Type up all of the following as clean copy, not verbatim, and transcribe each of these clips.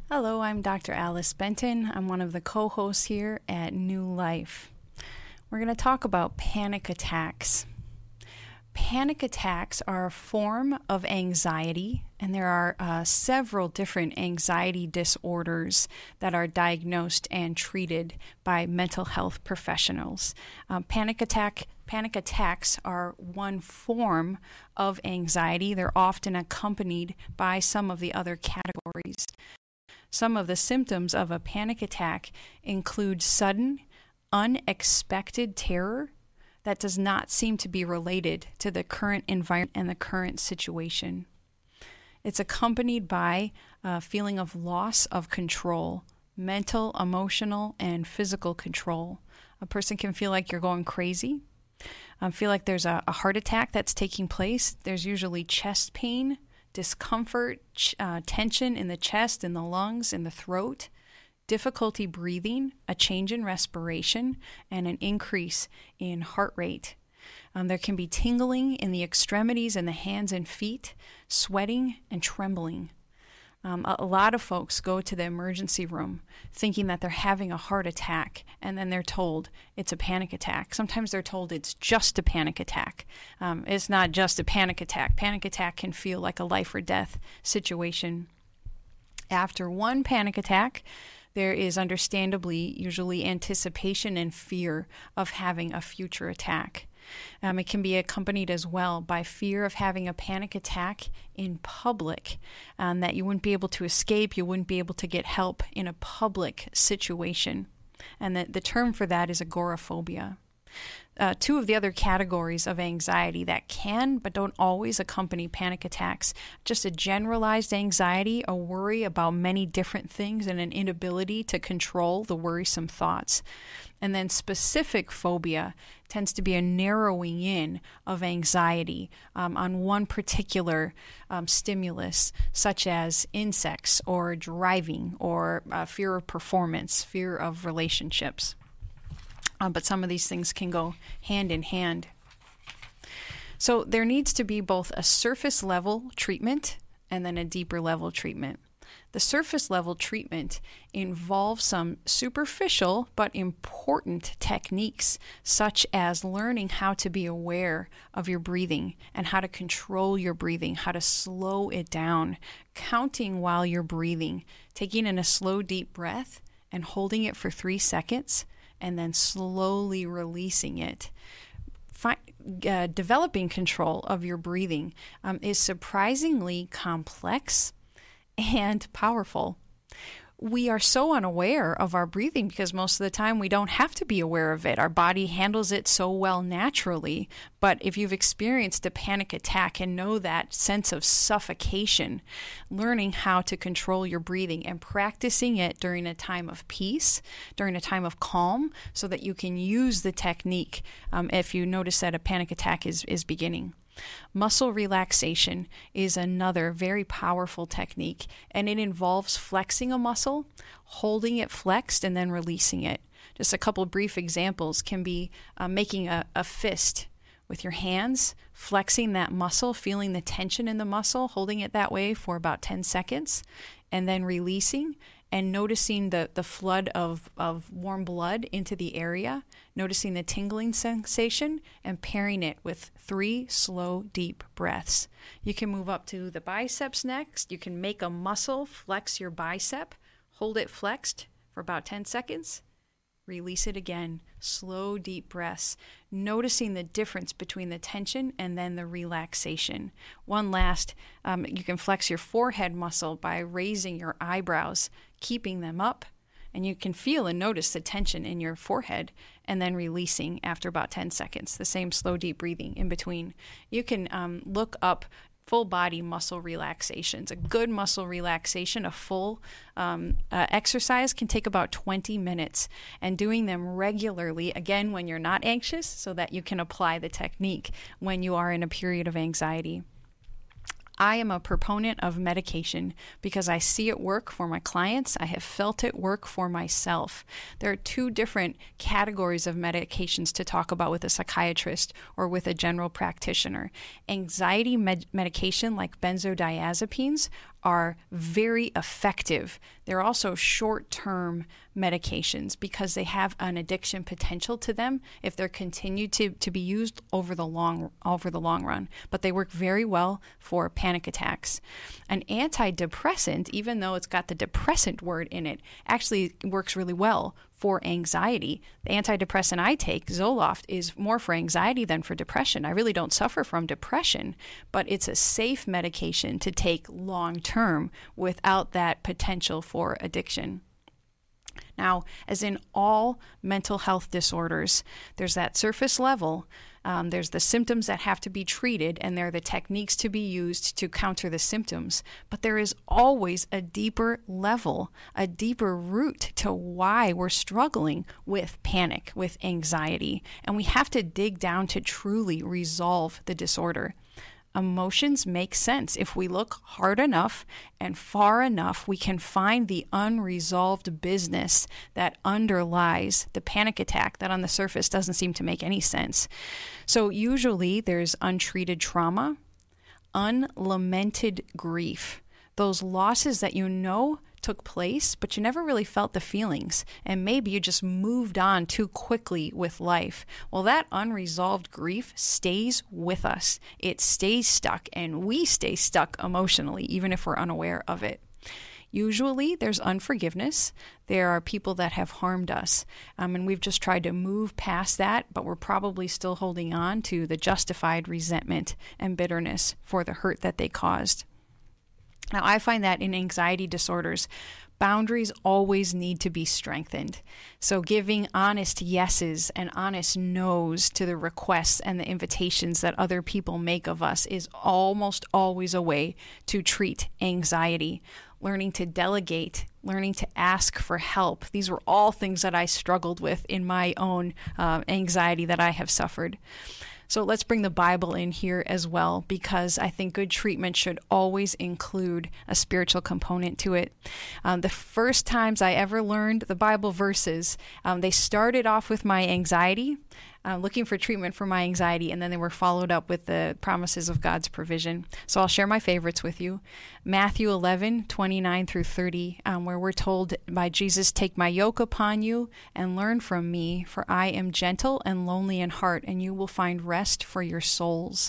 Hello, I'm Dr. Alice Benton. I'm one of the co-hosts here at New Life. We're going to talk about panic attacks. Panic attacks are a form of anxiety, and there are several different anxiety disorders that are diagnosed and treated by mental health professionals. Panic attacks are one form of anxiety. They're often accompanied by some of the other categories. Some of the symptoms of a panic attack include sudden, unexpected terror that does not seem to be related to the current environment and the current situation. It's accompanied by a feeling of loss of control, mental, emotional, and physical control. A person can feel like you're going crazy, feel like there's a heart attack that's taking place. There's usually chest pain, discomfort, tension in the chest, in the lungs, in the throat, difficulty breathing, a change in respiration, and an increase in heart rate. There can be tingling in the extremities and the hands and feet, sweating and trembling. A lot of folks go to the emergency room thinking that they're having a heart attack, and then they're told it's a panic attack. Sometimes they're told it's just a panic attack. It's not just a panic attack. Panic attack can feel like a life or death situation. After one panic attack, there is understandably usually anticipation and fear of having a future attack. It can be accompanied as well by fear of having a panic attack in public, that you wouldn't be able to escape, you wouldn't be able to get help in a public situation. And the term for that is agoraphobia. Two of the other categories of anxiety that can but don't always accompany panic attacks, just a generalized anxiety, a worry about many different things, and an inability to control the worrisome thoughts. And then specific phobia tends to be a narrowing in of anxiety on one particular stimulus, such as insects or driving or fear of performance, fear of relationships. But some of these things can go hand in hand. So there needs to be both a surface level treatment and then a deeper level treatment. The surface level treatment involves some superficial but important techniques, such as learning how to be aware of your breathing and how to control your breathing, how to slow it down, counting while you're breathing, taking in a slow, deep breath and holding it for 3 seconds, and then slowly releasing it. Developing control of your breathing is surprisingly complex and powerful. We are so unaware of our breathing because most of the time we don't have to be aware of it. Our body handles it so well naturally. But if you've experienced a panic attack and know that sense of suffocation, learning how to control your breathing and practicing it during a time of peace, during a time of calm, so that you can use the technique if you notice that a panic attack is beginning. Muscle relaxation is another very powerful technique, and it involves flexing a muscle, holding it flexed, and then releasing it. Just a couple brief examples can be making a fist with your hands, flexing that muscle, feeling the tension in the muscle, holding it that way for about 10 seconds, and then releasing and noticing the flood of warm blood into the area, noticing the tingling sensation, and pairing it with 3 slow, deep breaths. You can move up to the biceps next. You can make a muscle, flex your bicep, hold it flexed for about 10 seconds, release it again, slow, deep breaths, noticing the difference between the tension and then the relaxation. One last, you can flex your forehead muscle by raising your eyebrows, keeping them up, and you can feel and notice the tension in your forehead and then releasing after about 10 seconds, the same slow, deep breathing in between. You can look up full body muscle relaxations. A good muscle relaxation, a full exercise can take about 20 minutes, and doing them regularly, again, when you're not anxious, so that you can apply the technique when you are in a period of anxiety. I am a proponent of medication because I see it work for my clients. I have felt it work for myself. There are 2 different categories of medications to talk about with a psychiatrist or with a general practitioner. Anxiety medication like benzodiazepines are very effective. They're also short-term medications because they have an addiction potential to them if they're continued to be used over the long run. But they work very well for panic attacks. An antidepressant, even though it's got the depressant word in it, actually works really well for anxiety. The antidepressant I take, Zoloft, is more for anxiety than for depression. I really don't suffer from depression, but it's a safe medication to take long term without that potential for addiction. Now, as in all mental health disorders, there's that surface level. There's the symptoms that have to be treated, and there are the techniques to be used to counter the symptoms. But there is always a deeper level, a deeper root to why we're struggling with panic, with anxiety. And we have to dig down to truly resolve the disorder. Emotions make sense. If we look hard enough and far enough, we can find the unresolved business that underlies the panic attack that on the surface doesn't seem to make any sense. So usually there's untreated trauma, unlamented grief, those losses that you know took place, but you never really felt the feelings, and maybe you just moved on too quickly with life. Well, that unresolved grief stays with us. It stays stuck, and we stay stuck emotionally, even if we're unaware of it. Usually there's unforgiveness. There are people that have harmed us, and we've just tried to move past that, but we're probably still holding on to the justified resentment and bitterness for the hurt that they caused. Now, I find that in anxiety disorders, boundaries always need to be strengthened. So giving honest yeses and honest nos to the requests and the invitations that other people make of us is almost always a way to treat anxiety. Learning to delegate, learning to ask for help. These were all things that I struggled with in my own anxiety that I have suffered. So let's bring the Bible in here as well, because I think good treatment should always include a spiritual component to it. The first times I ever learned the Bible verses, they started off with my anxiety, looking for treatment for my anxiety, and then they were followed up with the promises of God's provision. So I'll share my favorites with you. Matthew 11:29 through 30, where we're told by Jesus, "Take my yoke upon you and learn from me, for I am gentle and lowly in heart, and you will find rest for your souls."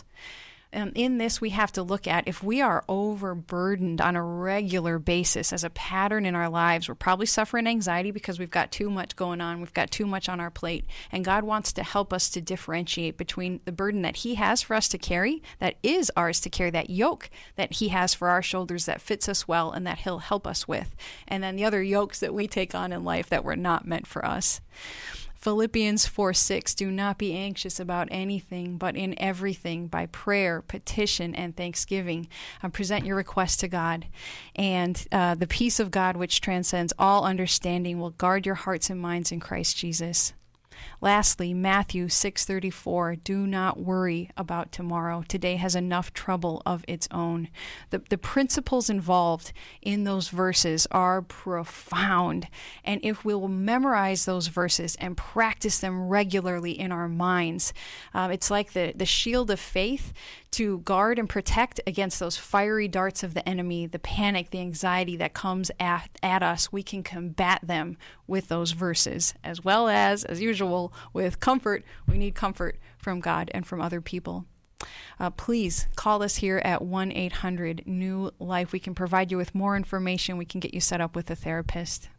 In this, we have to look at if we are overburdened on a regular basis as a pattern in our lives, we're probably suffering anxiety because we've got too much going on. We've got too much on our plate. And God wants to help us to differentiate between the burden that He has for us to carry, that is ours to carry, that yoke that He has for our shoulders that fits us well and that He'll help us with, and then the other yokes that we take on in life that were not meant for us. Philippians 4:6, "Do not be anxious about anything, but in everything, by prayer, petition, and thanksgiving, present your requests to God. And the peace of God, which transcends all understanding, will guard your hearts and minds in Christ Jesus." Lastly, Matthew 6:34, "Do not worry about tomorrow. Today has enough trouble of its own." The principles involved in those verses are profound. And if we will memorize those verses and practice them regularly in our minds, it's like the shield of faith to guard and protect against those fiery darts of the enemy, the panic, the anxiety that comes at us. We can combat them with those verses, as well as usual, with comfort. We need comfort from God and from other people. Please call us here at 1-800-NEW-LIFE. We can provide you with more information. We can get you set up with a therapist.